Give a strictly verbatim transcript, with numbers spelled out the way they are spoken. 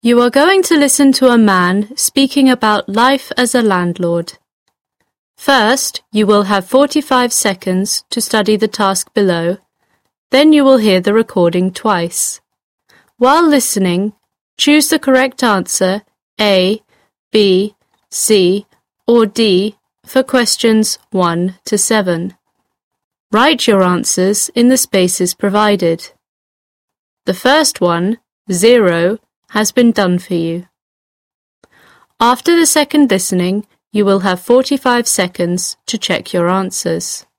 You are going to listen to a man speaking about life as a landlord. First, you will have forty-five seconds to study the task below. Then you will hear the recording twice. While listening, choose the correct answer A, B, C, or D for questions one to seven. Write your answers in the spaces provided. The first one, zero, has been done for you. After the second listening, you will have forty-five seconds to check your answers.